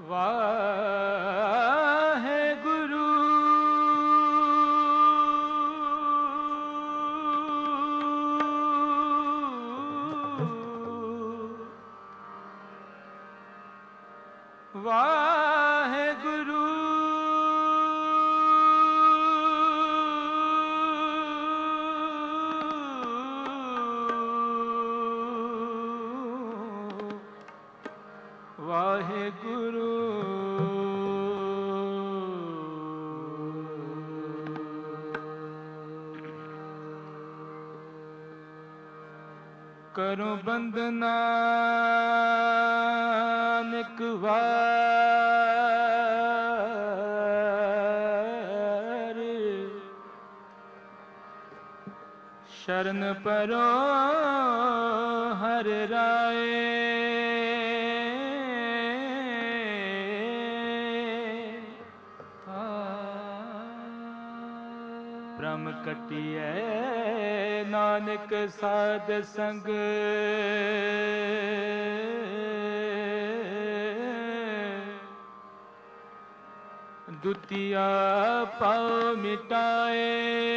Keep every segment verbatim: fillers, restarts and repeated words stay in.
वाहे गुरु वाहे गुरु वाहे गुरु करो बंदना नानक वार शरण परो हर राय ब्रह्म कटिए नानक साध संग दुतिया पाओ मिटाए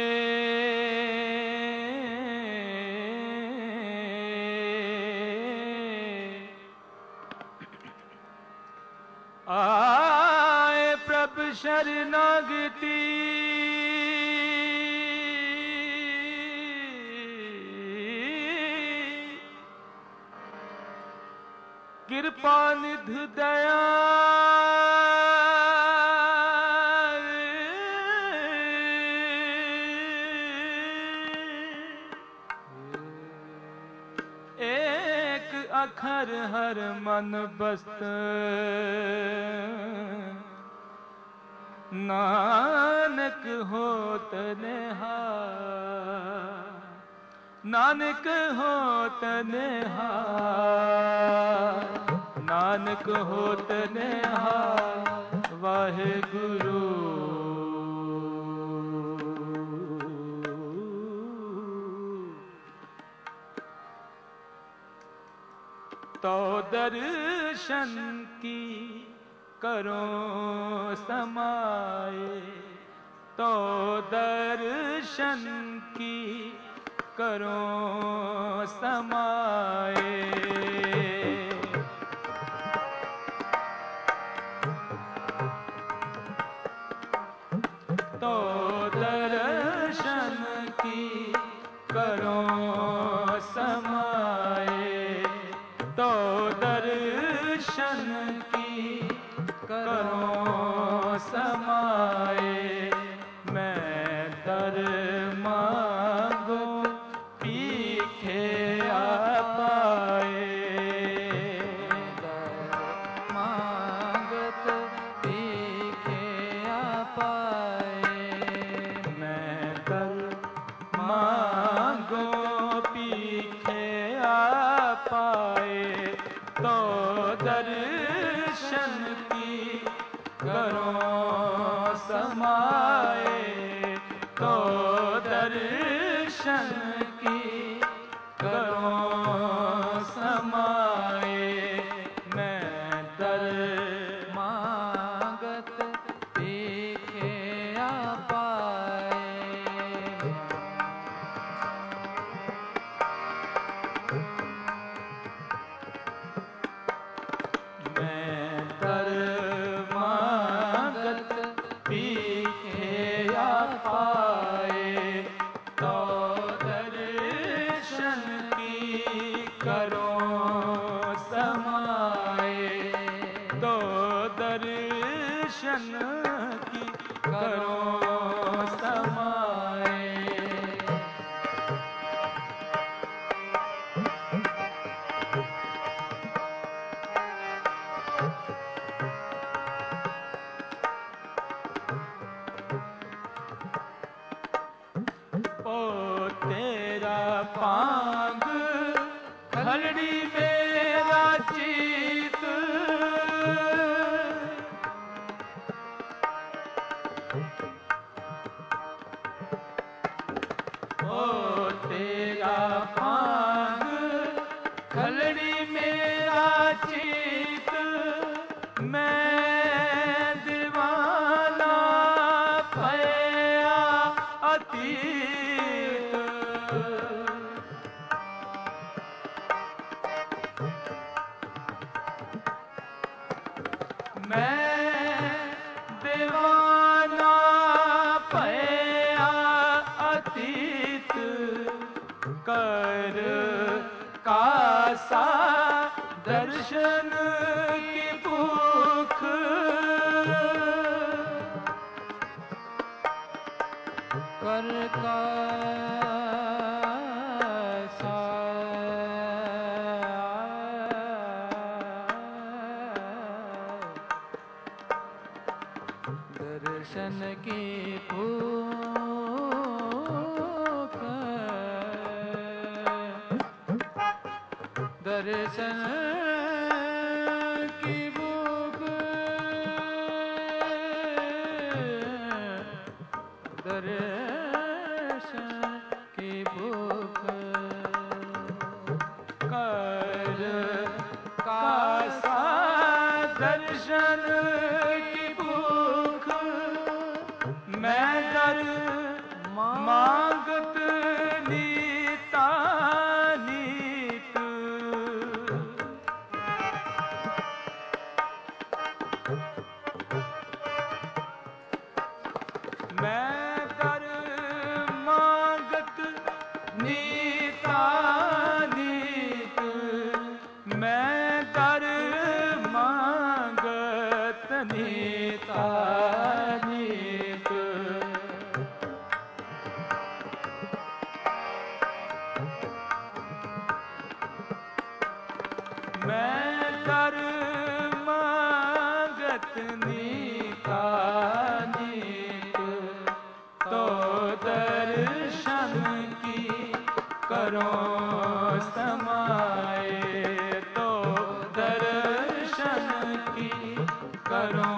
आए प्रभु शरणागति कृपा निधि दया एक अखर हर मन बस्त नानक होत निहाल नानक होत निहाल नानक होत निहाल वाहे गुरु तो दर्शन की करो समाए तो दर्शन की करो समाए तो दर्शन की करो समाए तो दर्शन की करो समाए मैं दर मांगो पीखे आ पाए दर मांगत पीखे आ पाए मैं दर मांगो पीखे आ पाए तो दर्शन की करो समाए तो दर्शन की करो समाए मैं दर मांगत पीखे आ पाए मैं दर मांगत पीखे आ पाए तो दर्शन की करो समाए तो दर्शन की करो समाए ओ तेरा पांग खलड़ी मेरा चीत ओ तेरा पांग खलड़ी मेरा चीत मैं ਅਤੀਤ। ਮੈਂ ਦੀਵਾਨਾ ਭਇਆ ਅਤੀਤ, ਕਰ ਕਾਸਾ ਦਰਸ਼ਨ ਕੀ ਭੂਖ। ਕਰ ਕਾਸਾ दर्शन की भूख, दर्शन की भूख, दर्शन की भूख। कर कासा दर्शन की भूख, मैं दर मांगत नीता नीत। मैं दर मांगत नीता नीत, मैं दर मांगत नीता नीत। मैं दर मांगत नीता नीत, तो दर्शन की करो समाए, तो दर्शन की करो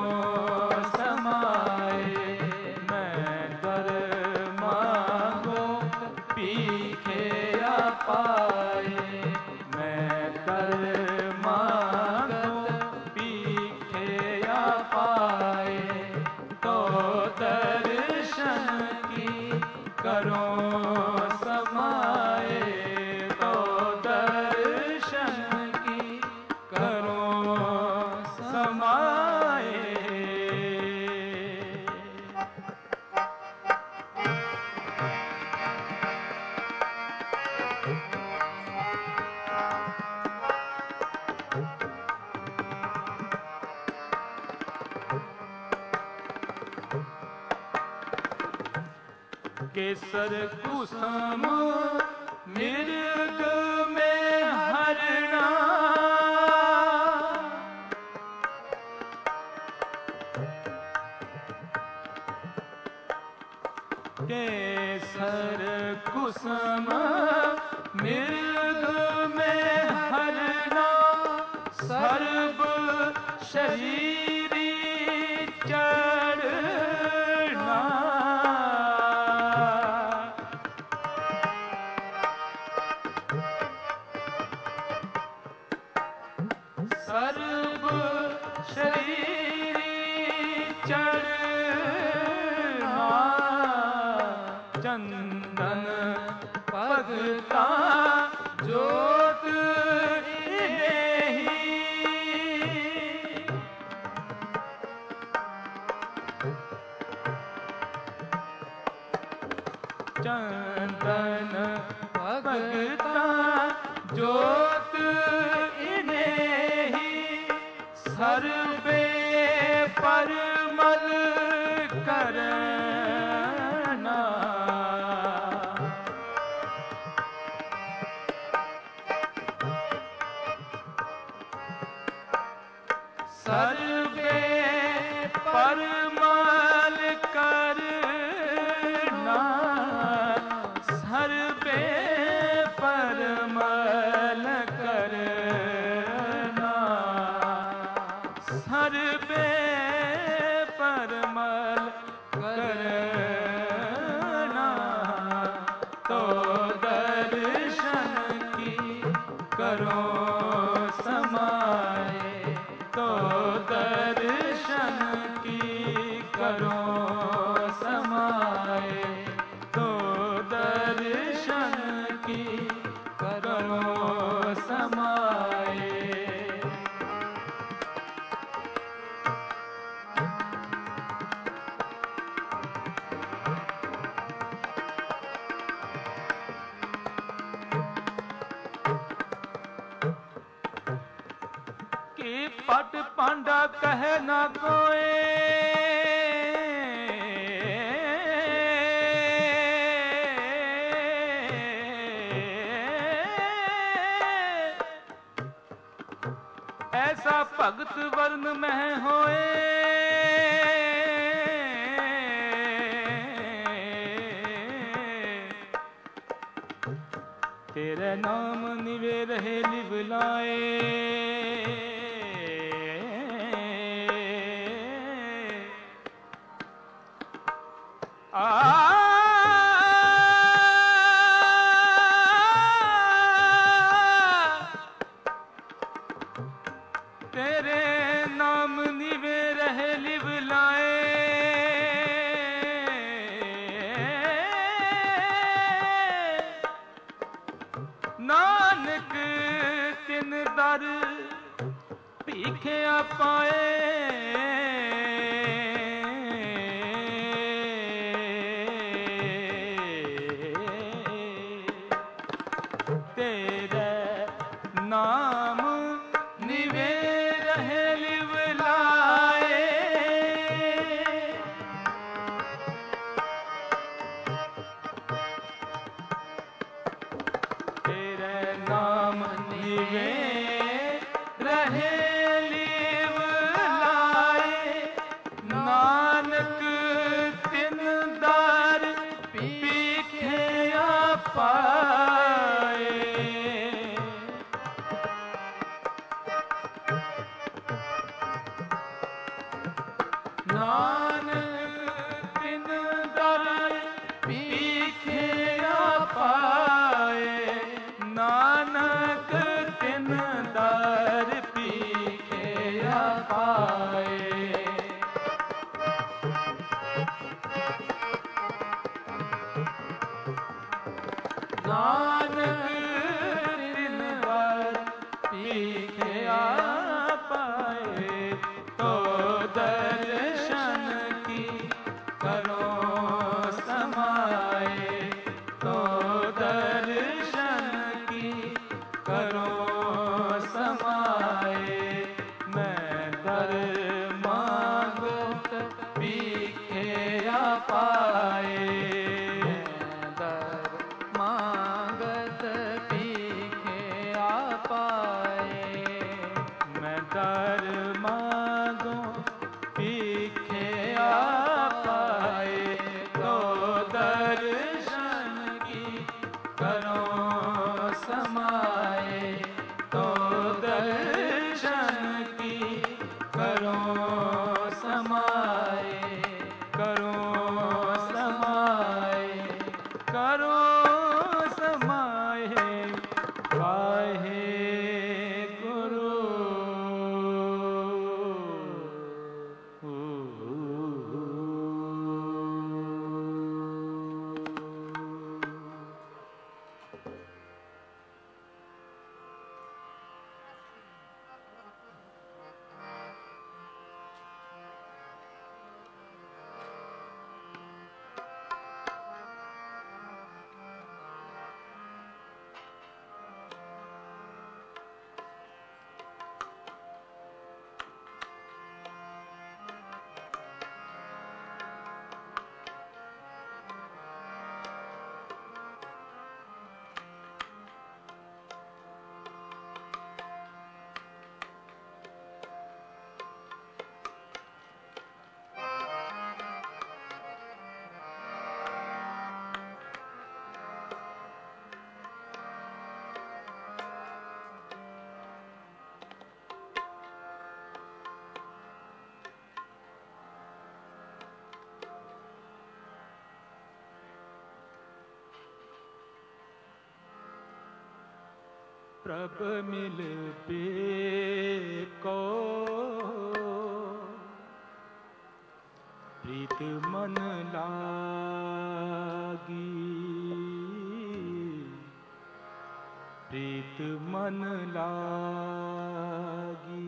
समाए। मैं दर मांगो पीखे पाए, मैं दर मांगो पीखे पाए, तो दर्शन की करो समाए, तो दर्शन की करो समाए। केसर कुसुम मृग में हरना, केसर कुसुम मृग में हरना, सर्व शरीरी चढ़ना। सर्व शरीरी चढ़ना, चंदन भगता जोत इनेही। चंदन भगता जोत इनेही, सर्वे परमल करना। सर्वे परमल करना, सर्वे परमल करना, सर्वे परमल करना। तो दर्शन की करो समाए, तो दर्शन की करो समाए, तो कि पट पांडा कहे ना कोई, ऐसा भगत वर्ण में होए, तेरे नाम निवे रहे लिवलाए। आ तेरे नाम निवे रहे लिवलाए, नानक तिन दर भीखिया पाए। तेरे नाम निवे रहे लिवलाए, तेरे नाम निवे रहे लिवलाए, नानक तिन दार भीखिया पाए। नानक तिन दर भीखिया पाए, नानक तिन दर भीखिया पाए। नानक तिन दर भीखिया पाए, तो दर्शन की करो समाए, तो दर्शन की करो समाए। मैं दर मांगो भीखिया पाए, मैं दर मांगत भीखिया पाए। मैं दर मांगो भीखिया पाए, तो दर्शन की करो समाए, तो दर्शन की करो समाए, करो समाए, करो समाए। वाहे गुरु प्रभ मिल पे को प्रीत मन लागी, प्रीत मन लागी।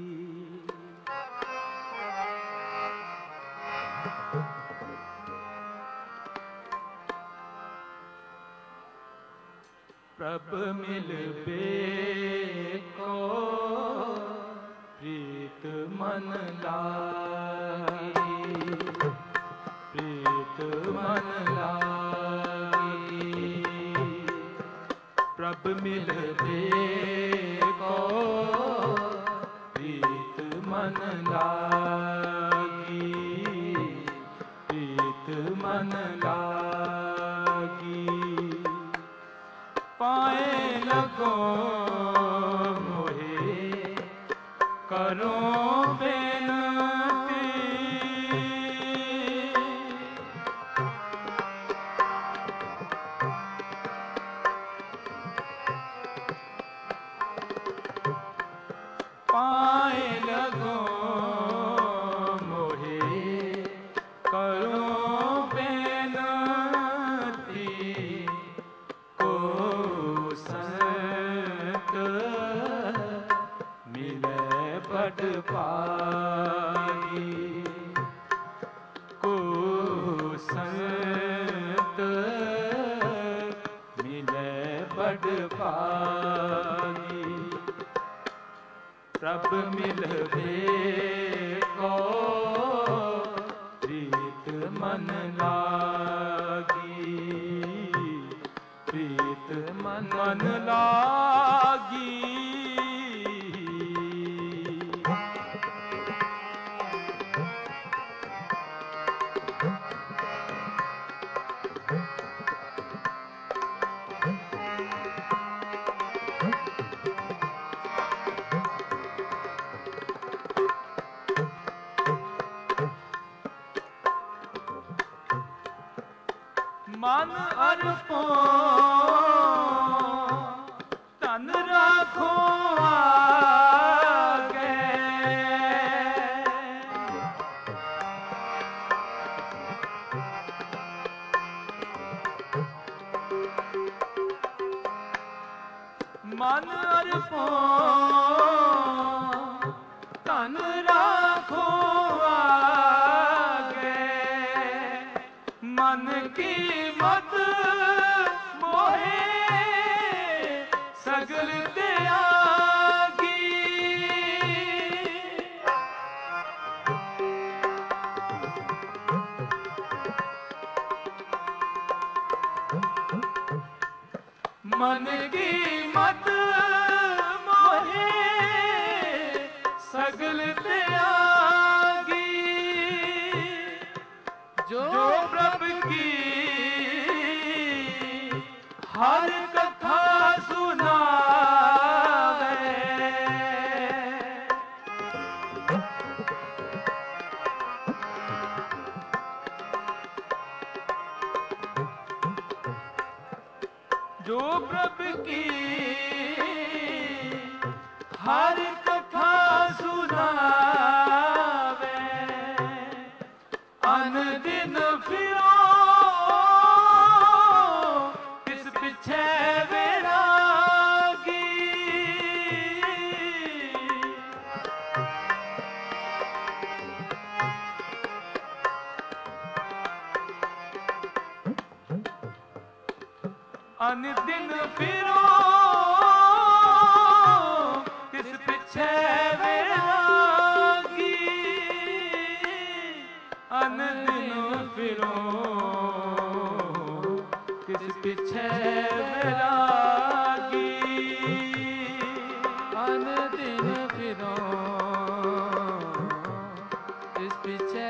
प्रभ मिल पे को प्रीत मन लागी, प्रीत मन लागी। प्रभ मिलते को प्रीत मन लागी, प्रीत मन लागी। पाए लगो मोहे करो बेनती, पाए लगो मोहे करो बेनती। को संत मिले बड़ पाई, को संत मिले बड़ पाई। प्रभ मिलवे को प्रीत मन लागी, प्रीत मन मन लागी। मन अर्पो तन राखो आगे, मन अर्पो तन राखो आगे। मन की मत मोहे सगल त्यागी, मन की मत मोहे सगल त्यागी। जो प्रभु की हर कथा सुनावे, जो प्रभु की हर कथा सुनावे। अन दिन फिरो किस पिछे वैरागी, अन दिन फिरो किस पिछे वैरागी। अन दिन फिरो किस पिछे वैरागी, अन दिन फिरो किस पिछे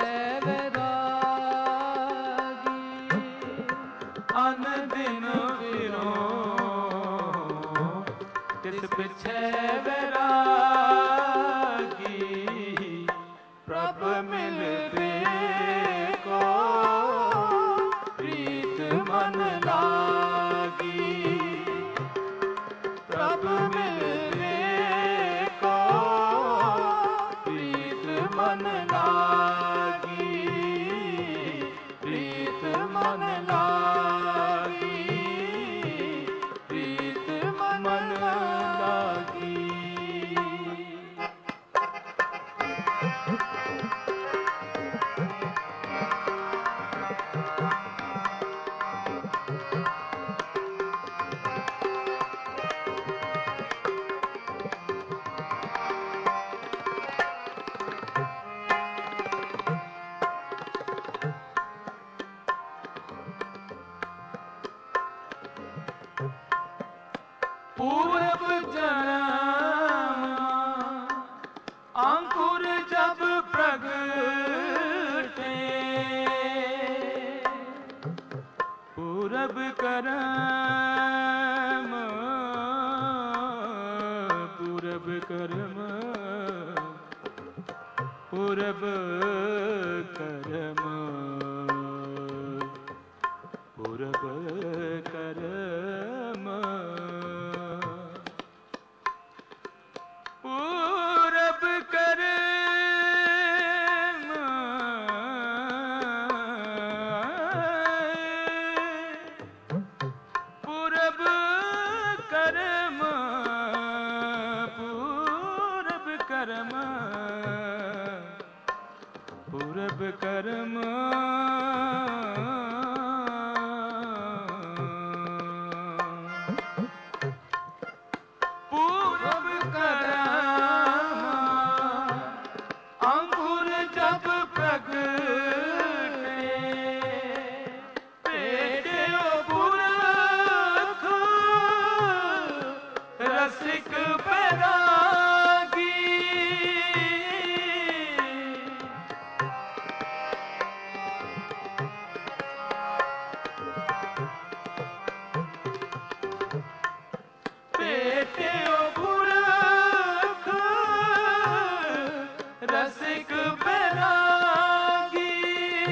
वैरागी। अन दिन फिरो किस पिछे वैरागी। प्रभ मिलते को प्रीत मन लागी, प्रभ मिलते को प्रीत मन लागी, प्रीत मन लागी, प्रीत मन लागी। पूरब जन्म अंकुर जब प्रगटे, पूरब करम पूरब करम पूरब करम पूरब करम पूरब करम पूरब करम पूरब करम पूरब करम पूरब करम अंकुर जब प्रगटे, पेटो पुरख रसिक बैरागी, पेटो पुरख रसिक बैरागी,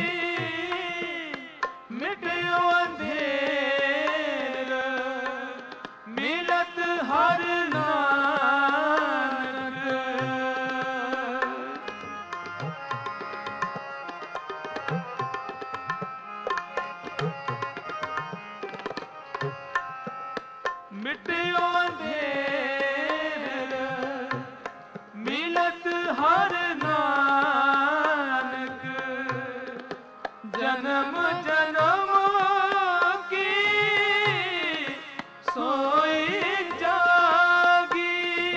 मिटयो अंधेर मिलत हर नानक, मिटयो अंधेर मिलत हर नानक, जन्म जन्म की सोई जागी,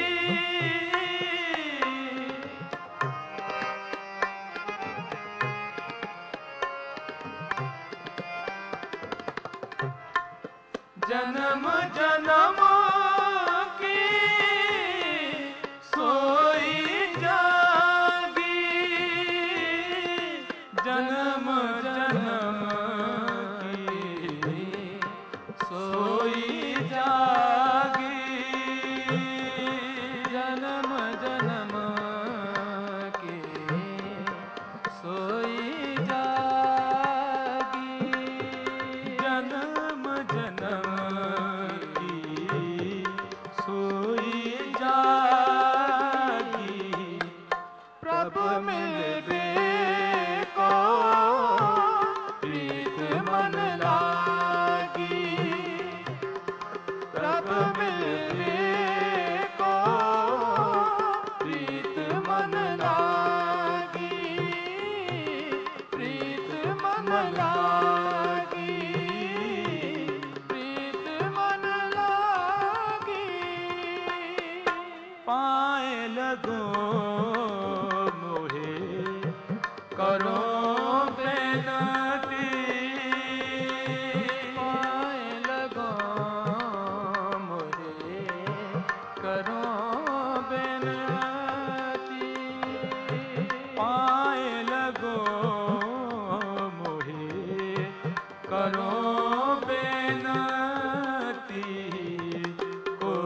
जन्म जन्म की सोई जागी, जन्म जन्म की सोई जागी, जन्म जन्म की सोई जागी, जन्म जन्म की सोई जागी, प्रभु मिलबे को प्रीत मन लागी, प्रभु मिलबे को प्रीत मन लागी, प्रीत मन लागी, प्रीत मन लागी, पाए लगो मोहे करो बेनती, पाए लगो मोहे करो बेनती, पाए लगो मोहे करो बेनती, को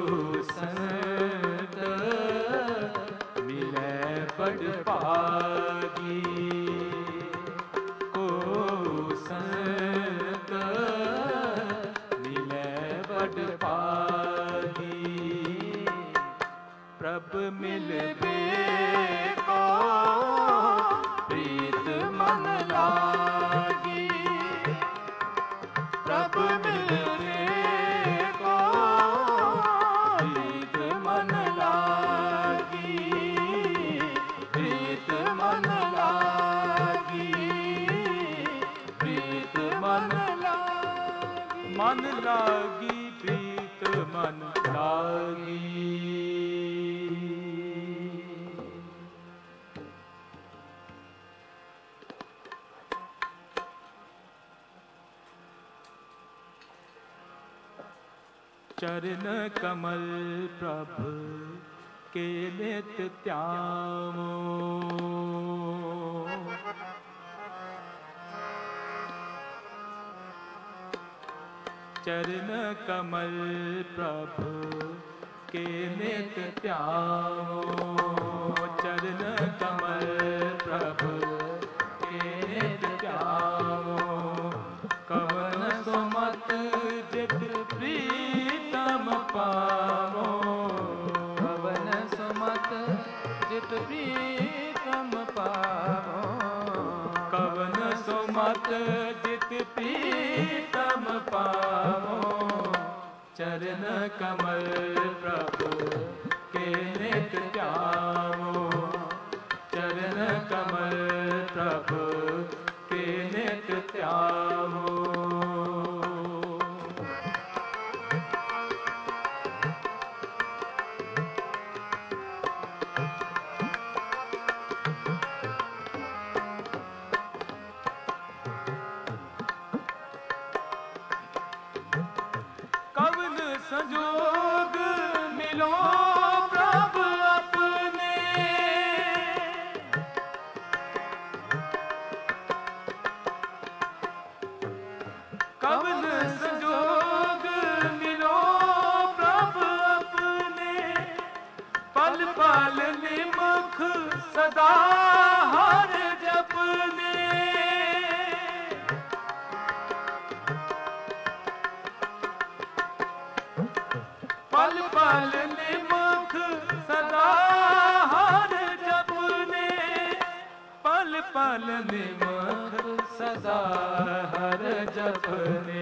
संत मिले बड़ भागी, को संत मिले बड़ भागी, प्रभ मिलबे को प्रीत मन लागी, प्रभ मिलबे को प्रीत मन लागी, प्रीत मन लागी, प्रीत मन लागी, मन लागी प्रीत मन लागी। चरण कमल प्रभु के नित त्यामो। चरण कमल प्रभु के नित त्यामो। चरण कमल प्रभु के नित त्यामो। कवन सुमत जित प्रीतम पावो। कवन सुमत जित प्रीतम पावो। कवन सुमत जित प्रीतम पावो। चरण कमल प्रभु के नित त्यामो। चरण कमल प्रभु के नित त्यामो। संजोग मिलो प्रभु अपने। कवन संजोग मिलो प्रभु अपने। पल पल निमुख सदा हर जपने। पल पल निमुख सदा हर जपने। पल पल निमुख सदा हर जपने।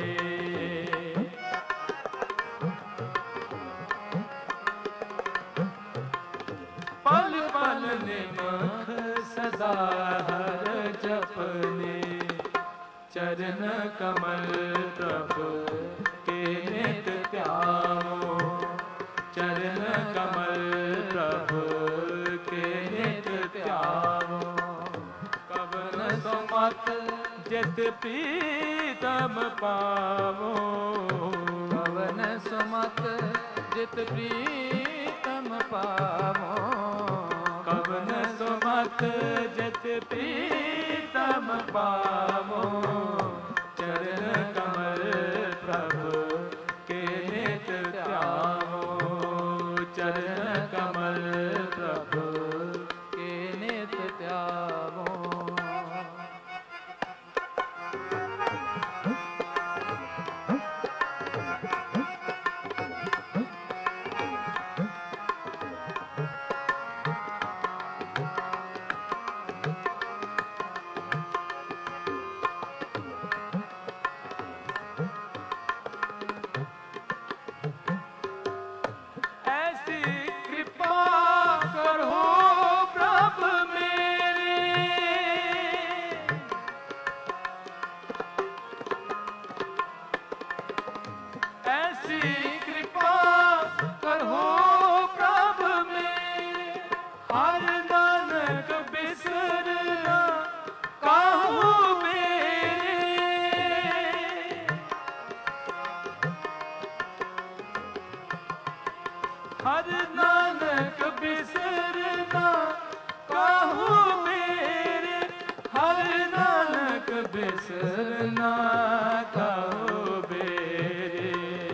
पल पल निमुख सदा हर जपने। चरण कमल प्रभु के नित त्यामो। चरण कमल प्रभु के नित त्यामो। कवन सुमत जित प्रीतम पावो। कवन सुमत जित प्रीतम पावो। कवन सुमत जित प्रीतम पावो। चरण कमल प्रभु के नित त्यामो। चरण कमल प्रभु के नित त्यामो। हर नानक बिसरना काहू मेरे। हर नानक बिसरना काहू मेरे।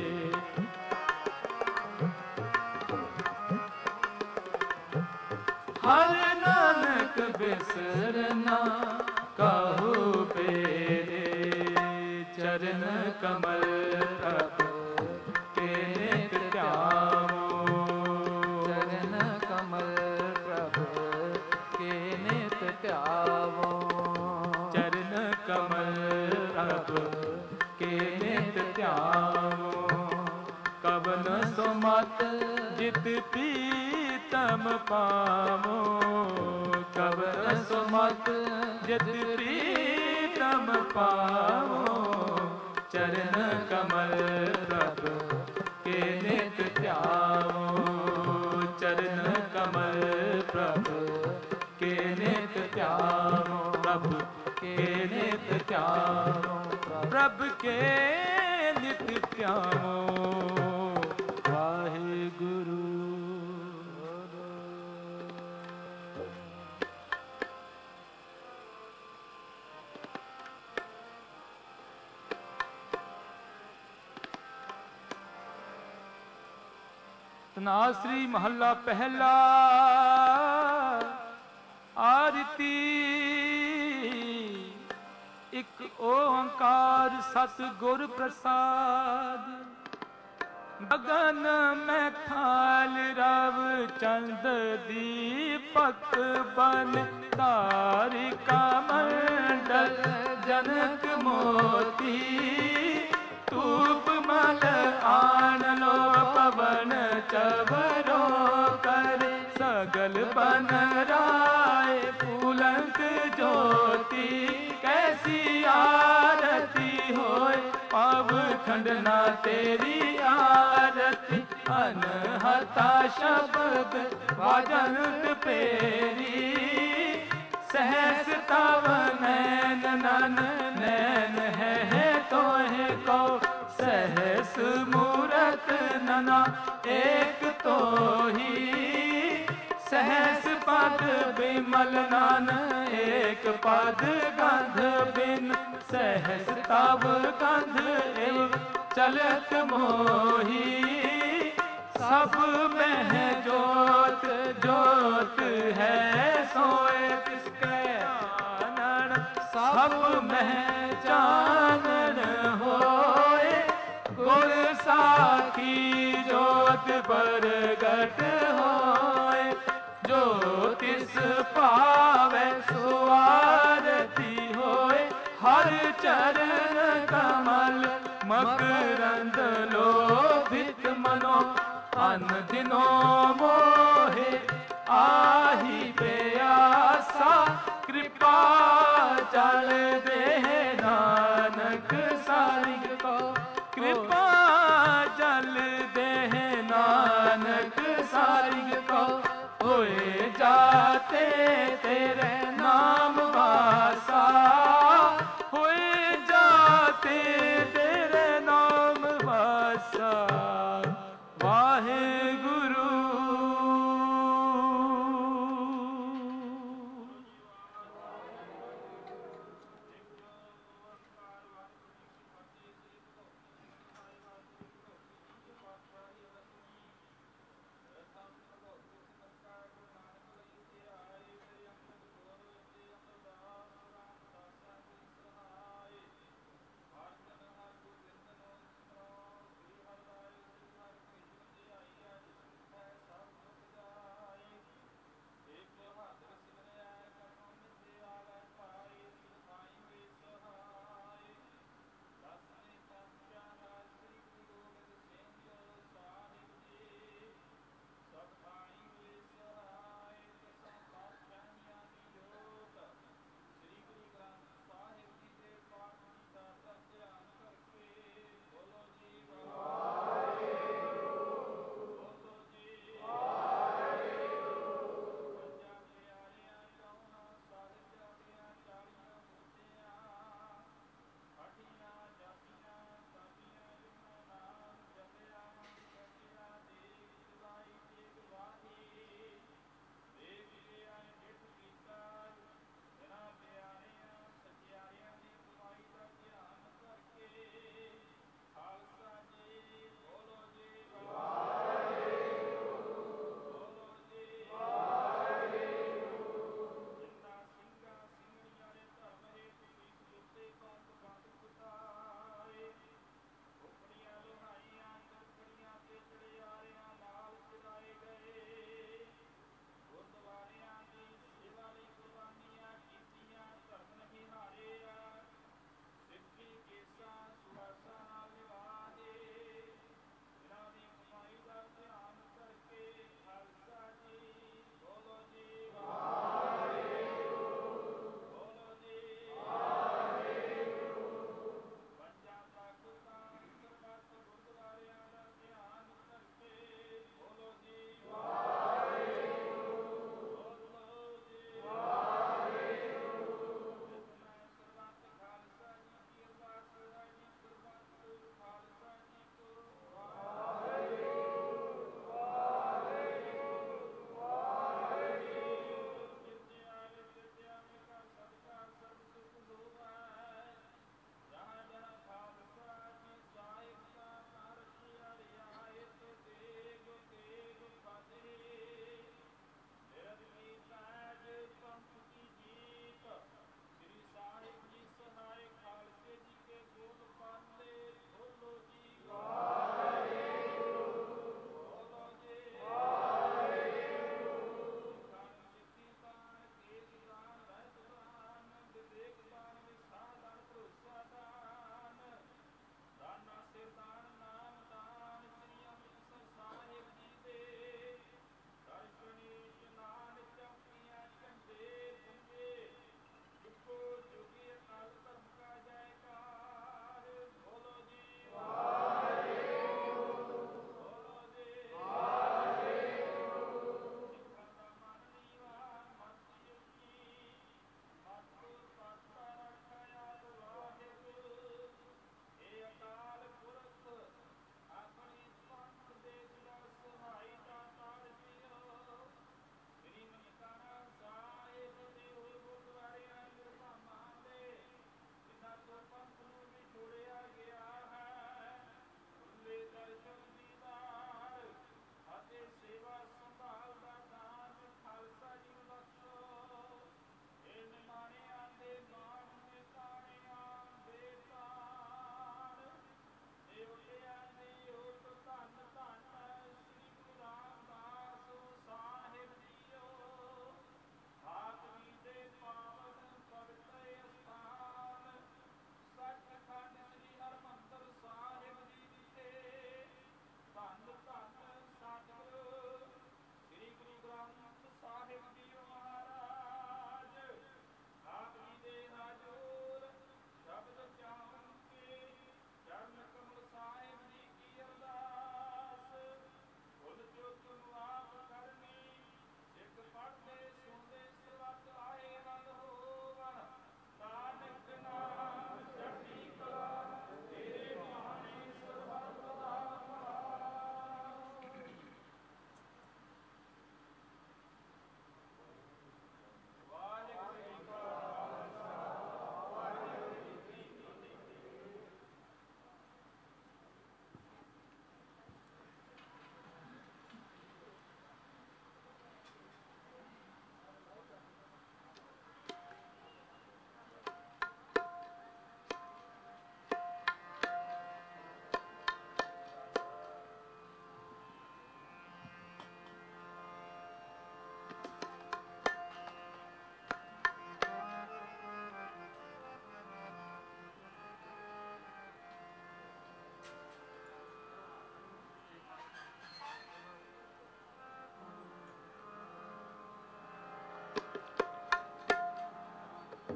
हर नानक बिसरना काहू मेरे। चरण कमल प्रभु के नित त्यामो। चरण कमल प्रभु के नित त्यामो। चरण कमल प्रभु के नित त्यामो। कवन सुमत जित प्रीतम पावो। कवन सुमत जित प्रीतम पावो। चरण कमल प्रभु के नित त्यामो। चरण कमल प्रभु के नित त्यामो। प्रभु के नित त्यामो। प्रभु के नित त्यामो। ਤਨਾਸਰੀ ਮਹੱਲਾ ਪਹਿਲਾ। ਆਰਤੀ ਇੱਕ ਓੰਕਾਰ ਸਤ ਗੁਰ ਪ੍ਰਸਾਦ। ਗਗਨ ਮੈਂ ਖਾਲ ਰਵ ਚੰਦ ਦੀਪਕ ਬਨ ਤਾਰਿਕਾ ਮੰਡਲ ਜਨਕ ਮੋਤੀ। ਧੂਪ ਮਲ ਆਨ ਲੋ ਪਵਨ ਚਵਰੋ ਕਰ ਸਗਲ ਬਨ ਰਾਏ ਫੂਲੰਕ ਜੋਤੀ। ਕੈਸੀ ਆਰਤੀ ਹੋਏ ਪਾਵ ਖੰਡਨਾ ਤੇਰੀ ਆਰਤੀ। ਅਨਹਤਾ ਸ਼ਬਦ ਵਾਜਨ ਪੇਰੀ। ਸਹਸ ਤਵ ਨੈਨ ਨਨ ਨੈਨ ਹੈ ਤੋਹਿ ਕੋ। ਸਹਸ ਮੂਰਤ ਨਨਾ ਏਕ ਤੋਹੀ। ਸਹਸ ਪਦ ਬਿਮਲ ਨਨ ਏਕ ਪਦ ਗੰਧ ਬਿਨ। ਸਹਸ ਤਵ ਗੰਧ ਏਵ ਚਲਤ ਮੋਹੀ। ਸਭ ਮਹਿ ਜੋਤ ਜੋਤ ਹੈ ਸੋਏ ਤਿਸਕੈ ਆਨਣ। ਸਭ ਮਹਿ ਚਾਨਣ ਹੋਏ ਗੁਰ ਸਾਖੀ ਜੋਤ ਪ੍ਰਗਟ ਹੋਏ। ਜੋ ਤਿਸ ਭਾਵੈ ਸੋ ਆਰਤੀ ਹੋਏ। ਹਰ ਚਰਨ ਕਮਲ ਮਕਰੰਦ ਲੋਭਿਤ ਮਨੋ। ਅਨ ਦਿਨੋ ਮੋਹਿ ਆਹੀ ਪਿਆਸਾ। ਕਿਰਪਾ ਜਲ ਦੇ ਨਾਨਕ ਸਾਰਿਗ ਕੋ। ਕਿਰਪਾ ਜਲ ਦੇ ਨਾਨਕ ਸਾਰਿਗ ਕੋ। ਹੋਏ ਜਾਤੇ ਤੇਰੇ ਨਾਮ ਵਾਸਾ। ਹੋਏ ਜਾਤੇ ਤੇਰੇ ਨਾਮ ਵਾਸਾ। ਵਾਹਿਗੁਰੂ।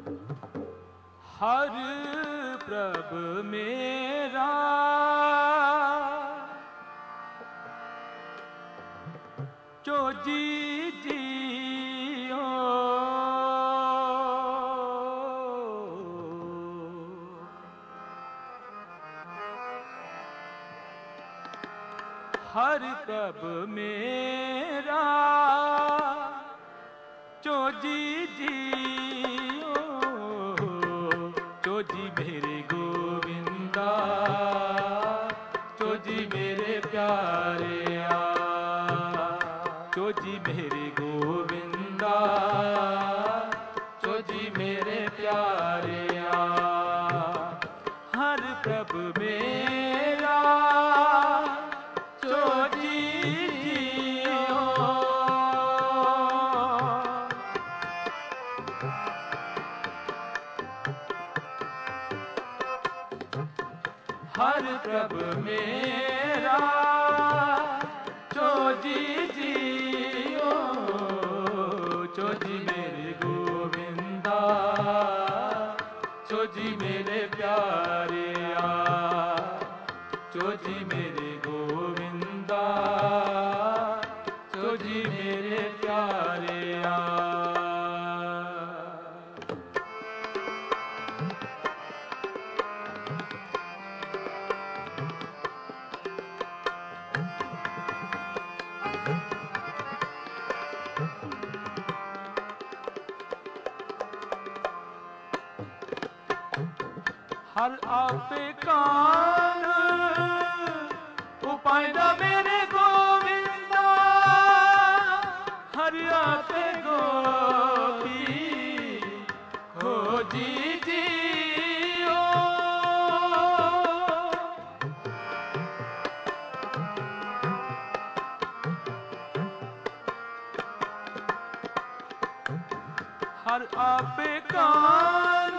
हर प्रभ मेरा जो जी जियो हर प्रभ मेरा जो जी जियो जो जी मेरे गोविंदा जो जी मेरे प्यारे आ जो जी मेरे गोविंदा जो जी मेरे प्यारे आ हर प्रभ मेरा जो जी जियो हर प्रभ मेरा जो जी जियो जो जी मेरे गोविंदा जो जी मेरे प्यारे आ जो जी मेरे गोविंदा जो जी मेरे प्यारे आ हर आपे कान उपायदा मेरे गोविंदा हर आपे गोपी खोजी जियो हर आपे कान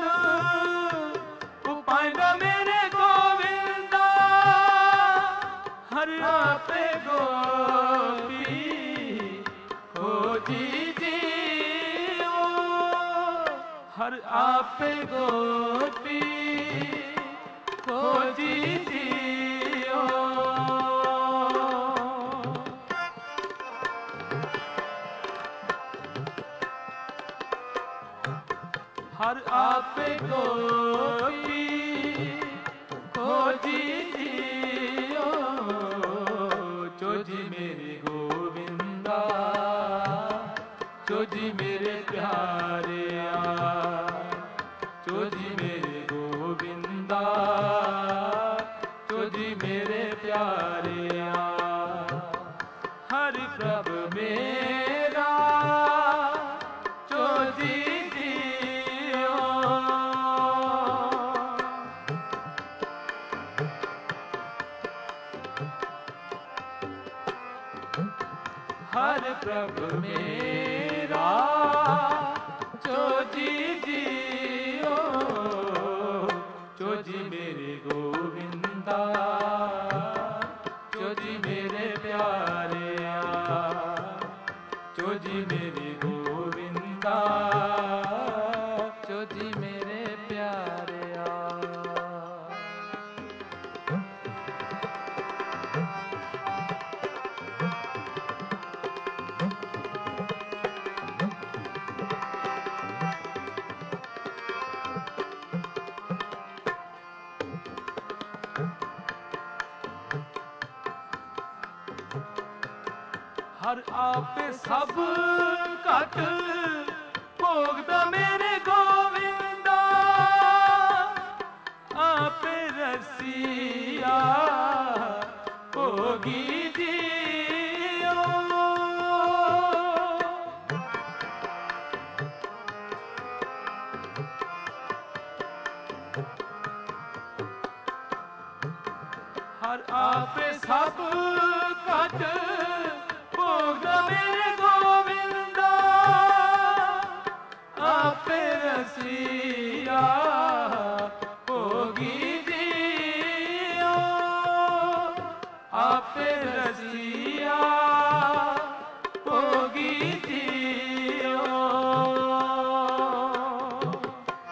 उपायदा मेरे गोविंदा हर आपे गोपी खोजी जियो हर आपे गोपी खोजी जियो हर आपे गोपी खोजी जियो जो जी मेरे गोविंदा जो जी मेरे प्यारे आ जो जी मेरे गोविंदा जो जी मेरे प्यारे आ हर प्रभ मेरा जो जी हर प्रभ मेरा जो जी जियो जो जी मेरे गोविंदा जो जी मेरे प्यारे आ जो जी मेरे गोविंदा जो जी मेरे प्यारे आ हर आपे सब घट भोगदा मेरे गोविंदा आपे रसिया भोगी जियो हर आपे सब घट भोगदा मेरे गोविंदा आपे रसिया भोगी जियो आपे रसिया भोगी जियो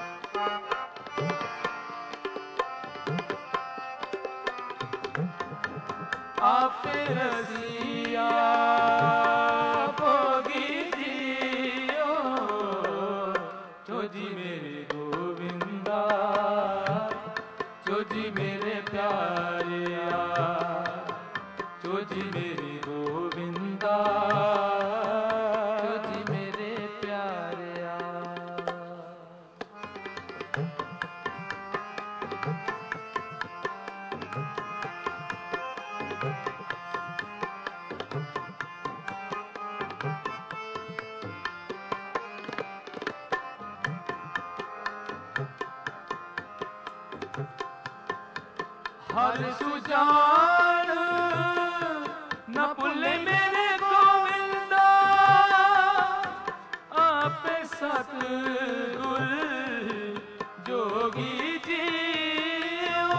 आपे रसिया भोगी जियो चोजी मेरे गोविंदा चोजी मेरे प्यारिया चोजी मेरे गोविंदा चोजी मेरे प्यारिया। हर सुजान न भुले मेरे गोविंदा आपे सतगुर जोगी जियो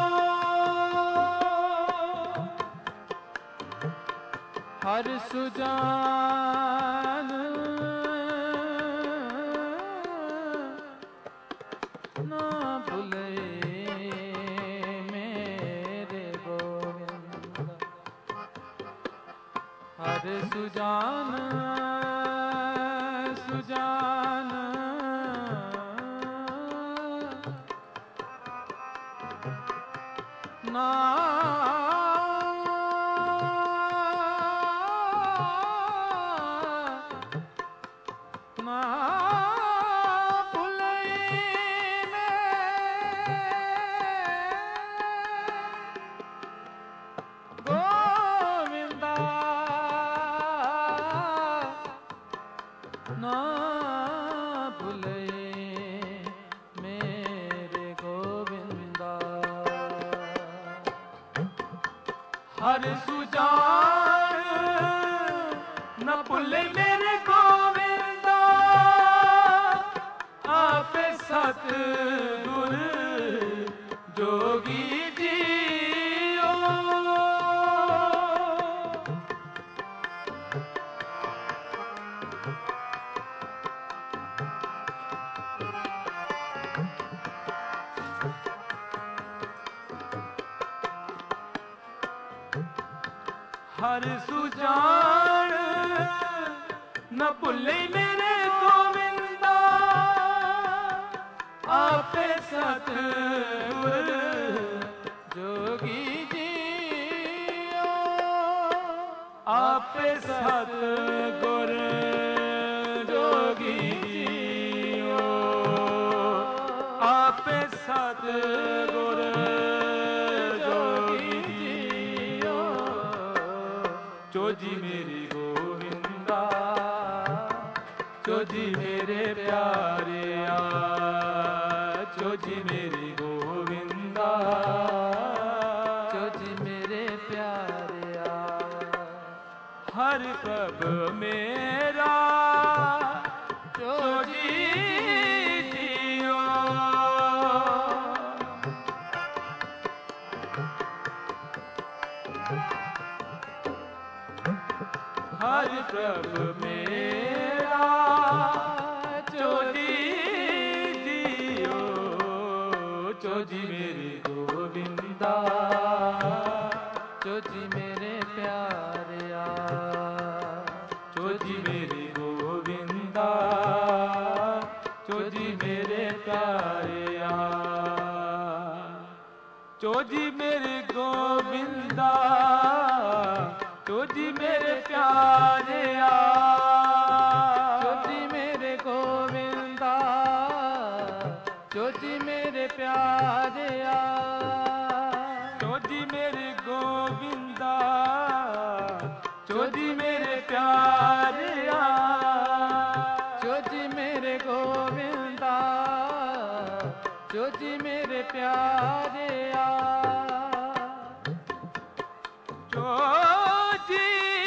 हर सुजान ना भूले हर सुजान सुजान ना ना भुले गोविंदा ना भूले मेरे गोविंदा। हर सुजान न भुले मेरे गोविंदा आपे सतगुर जोगी जियो हर सुजान न भुले मेरे गोविंदा आपे सतगुर जोगी जियो आपे सतगुर जोगी जियो आपे सतगुर जोगी जियो चोजी मेरी गोविंदा चोजी मेरे प्यारिया चोजी मेरी गोविंदा चोजी मेरे प्यारिया। हर प्रभ मेरा चोजी जियो हर प्रभ मेरा चोजी जियो चोजी मेरी गोविंदा चोजी मेरे प्यारिया चोजी मेरी गोविंदा चोजी मेरे प्यारिया चोजी मेरे गोविंदा चोजी मेरे प्यारिया चोजी मेरे गोविंदा चोजी मेरे प्यारिया चोजी मेरे गोविंदा चोजी मेरे प्यारिया चोजी मेरे गोविंदा चोजी मेरे प्यारिया चोजी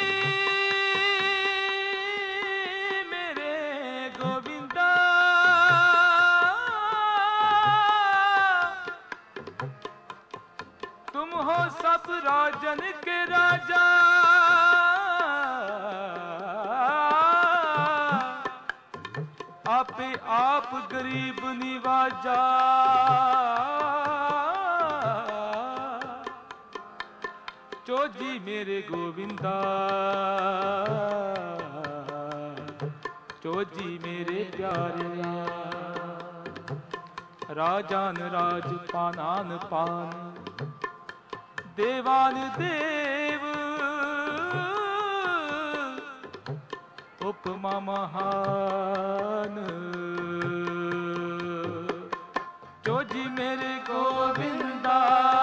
मेरे गोविंदा तुम हो सब राजन के राजा आपे आप गरीब निवाजा ਚੋਜੀ ਮੇਰੇ ਗੋਬਿੰਦਾ, ਚੋਜੀ ਮੇਰੇ ਪਿਆਰਿਆ। ਰਾਜਾਨ ਰਾਜ ਪਾਨਾਨ ਪਾਨ, ਦੇਵਾਨ ਦੇਵ ਉਪਮਾ ਮਹਾਨ। ਚੋਜੀ ਮੇਰੇ ਗੋਬਿੰਦਾ,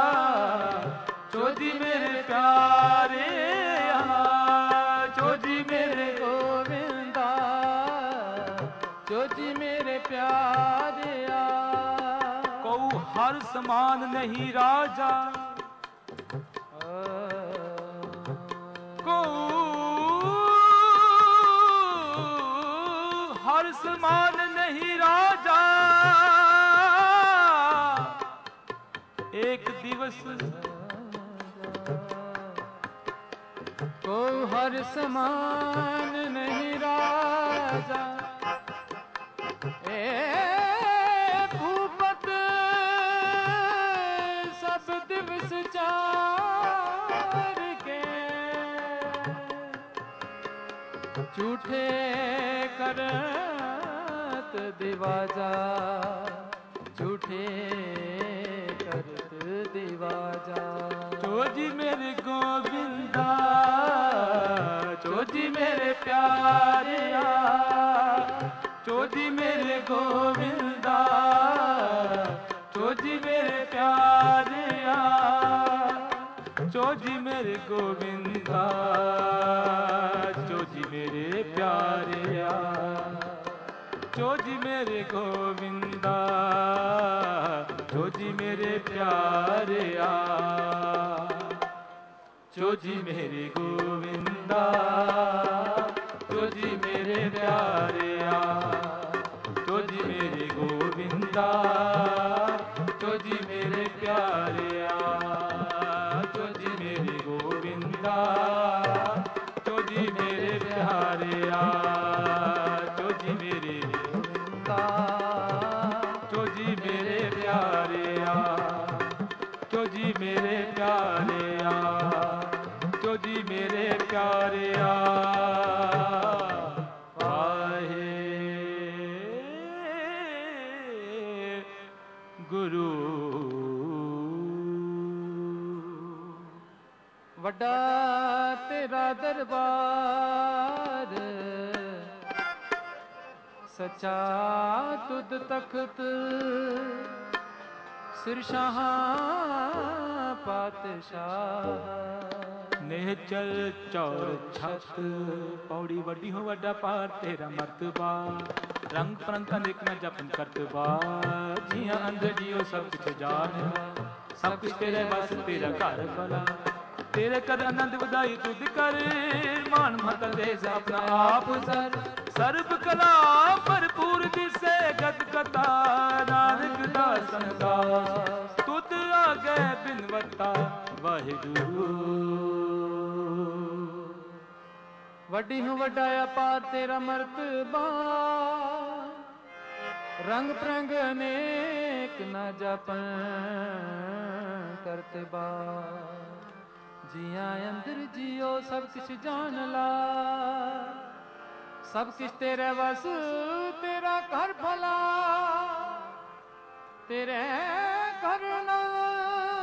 ਚੋਜੀ ਮੇਰੇ ਪਿਆਰਿਆ, ਚੋਜੀ ਮੇਰੇ ਗੋਬਿੰਦਾ, ਚੋਜੀ ਮੇਰੇ ਪਿਆਰਿਆ। ਕਉ ਹਰ ਸਮਾਨ ਨਹੀਂ ਰਾਜਾ, ਕਉ ਹਰ ਸਮਾਨ ਨਹੀਂ ਰਾਜਾ। ਇੱਕ ਦਿਵਸ ਕੋ ਹਰ ਸਮਾਨ ਨਹੀਂ ਰਾਜਾ। ਏ ਭੂਪਤ ਸਭ ਦਿਵਸ ਚਾਰ ਕੇ, ਝੂਠੇ ਕਰਤ ਦਿਵਾਜਾ, ਝੂਠੇ ਕਰਤ ਦਿਵਾਜਾ। ਚੋਜੀ ਮੇਰੇ ਗੋਬਿੰਦਾ, ਚੋਜੀ ਮੇਰੇ ਪਿਆਰਿਆ, ਚੋਜੀ ਮੇਰੇ ਗੋਬਿੰਦਾ, ਚੋਜੀ ਮੇਰੇ ਪਿਆਰਿਆ, ਚੋਜੀ ਮੇਰੇ ਗੋਬਿੰਦਾ, ਚੋਜੀ ਮੇਰੇ ਪਿਆਰਿਆ, ਚੋਜੀ ਮੇਰੇ ਗੋਬਿੰਦਾ, ਚੋਜੀ ਮੇਰੇ ਪਿਆਰਿਆ। ਚੋਜੀ ਮੇਰੇ ਗੋਬਿੰਦਾ, ਚੋਜੀ ਮੇਰੇ ਪਿਆਰਿਆ, ਚੋਜੀ ਮੇਰੇ ਗੋਬਿੰਦਾ, ਚੋਜੀ ਮੇਰੇ ਪਿਆਰਿਆ, ਚੋਜੀ ਮੇਰੇ ਗੋਬਿੰਦਾ, ਚੋਜੀ ਮੇਰੇ ਪਿਆਰਿਆ, ਚੋਜੀ ਮੇਰੇ ਗੋਬਿੰਦਾ, ਚੋਜੀ ਮੇਰੇ ਪਿਆਰਿਆ, ਚੋਜੀ ਮੇਰੇ ਪਿਆਰਿਆ, ਚੋਜੀ ਮੇਰੇ ਪਿਆਰਿਆ। ਵਾਹੇ ਗੁਰੂ। ਵੱਡਾ ਤੇਰਾ ਦਰਬਾਰ, ਸੱਚਾ ਤੁਧ ਤਖਤ, ਸਿਰ ਸ਼ਾਹ ਪਾਤਸ਼ਾਹ। ਨਿਹਚਲ ਚੌਰ ਛਤ, ਪੌੜੀ ਵੱਡੀ ਹੋ ਵੱਡਾ ਪਾਰ ਤੇਰਾ ਮਰਤਬਾ। ਰੰਗ ਪ੍ਰੰਗ ਅਨੇਕ ਨਾ ਜਪਨ ਕਰਤਬਾ, ਜੀਆਂ ਅੰਦਰ ਜੀਓ ਸਭ ਕੁਛ ਜਾਣਿਆ। ਸਭ ਕੁਛ ਤੇਰੇ ਬਸ ਤੇਰਾ ਘਰ ਭਲਾ, ਤੇਰੇ ਕਰ ਆਨੰਦ ਵਧਾਈ ਤੁਧ ਕਰ। ਮਾਨ ਮਤ ਦੇਸ ਆਪਣਾ ਆਪ ਸਰ, ਸਰਬ ਕਲਾ ਭਰਪੂਰ ਦਿਸੇ ਗਤ ਕਥਾ। ਨਾਨਕ ਦਾਸਨ ਦਾਸ ਤੁਧ ਆਗੇ ਬਿਨਵਤਾ ਵਾਹਿਗੁਰੂ। ਵੱਡੀ ਹੂੰ ਵੱਡਾ ਅਪਾਰ ਤੇਰਾ ਮਰਤਬਾ, ਰੰਗ ਪ੍ਰੰਗ ਅਨੇਕ ਨਾ ਜਪਨ ਕਰਤਬਾ। ਜੀਆਂ ਅੰਦਰ ਜੀਓ ਸਭ ਕੁਛ ਜਾਣ ਲਾ, ਸਭ ਕੁਛ ਤੇਰੇ ਵਸ ਤੇਰਾ ਘਰ ਭਲਾ। ਤੇਰੇ ਘਰ ਨੰਦ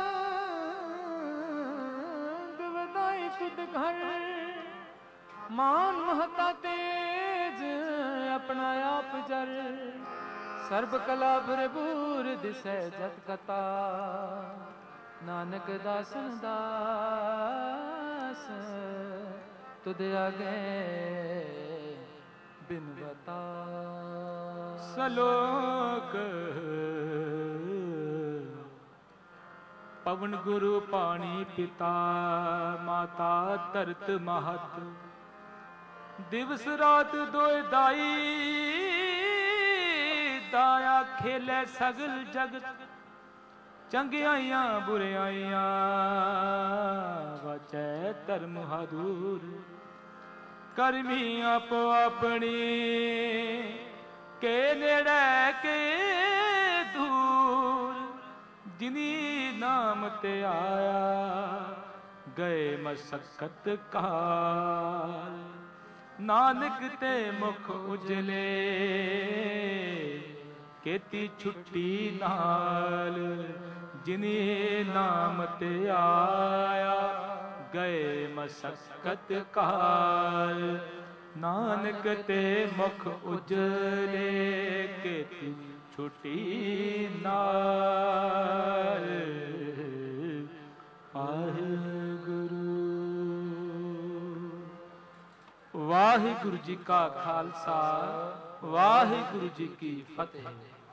ਵਧਾਈ ਤੁਧ ਘਰ। ਮਾਨ ਮਹਤਾ ਤੇਜ ਆਪਣਾ ਆਪ ਜਰ, ਸਰਬ ਕਲਾ ਭਰਪੂਰ ਦਿਸੈ ਜਤ ਕਤਾ। ਨਾਨਕ ਦਾਸਨ ਦਾਸ ਤੁਧ ਆਗੇ ਬਿਨਵਤਾ। ਸਲੋਕ ਪਵਨ ਗੁਰੂ ਪਾਣੀ ਪਿਤਾ, ਮਾਤਾ ਧਰਤ ਮਹਤ। ਦਿਵਸ ਰਾਤ ਦੋਇ ਦਾਈ, ਦਾਇਆ ਖੇਲੇ ਸਗਲ ਜਗਤ। ਚੰਗਿਆਈਆਂ ਬੁਰਿਆਈਆਂ ਵਾਚੈ ਧਰਮ ਹਾਦੂਰ। ਕਰਮੀ ਆਪੋ ਆਪਣੀ ਕੇ ਨੇੜੇ ਕੇ ਦੂਰ। ਜਿਨੀ ਨਾਮ ਤੇ ਆਇਆ ਗਏ ਮਸਕਤ ਕਾਲ। ਨਾਨਕ ਤੇ ਮੁਖ ਉਜਲੇ ਕੀਤੀ ਛੁੱਟੀ ਨਾਲ। ਜਿਨੇ ਨਾਮ ਤੇ ਆਇਆ ਗਏ ਮਸਕਤ ਕਾਲ। ਨਾਨਕ ਤੇ ਮੁਖ ਉਜਲੇ ਕੀਤੀ ਛੁੱਟੀ ਨਾਲ। ਵਾਹਿਗੁਰੂ ਵਾਹਿਗੁਰੂ ਜੀ ਕਾ ਖਾਲਸਾ, ਵਾਹਿਗੁਰੂ ਜੀ ਕੀ ਫਤਿਹ।